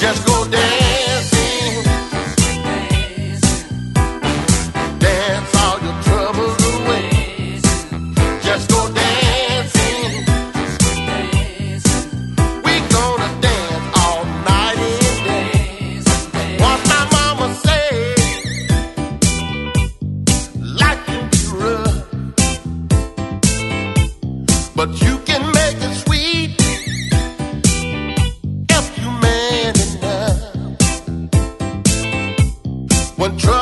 Just go dancing, dance all your troubles away. Just go dancing, we gonna dance all night and day. What my mama said, life can be rough, but you can make it sweet if you man enough. When trouble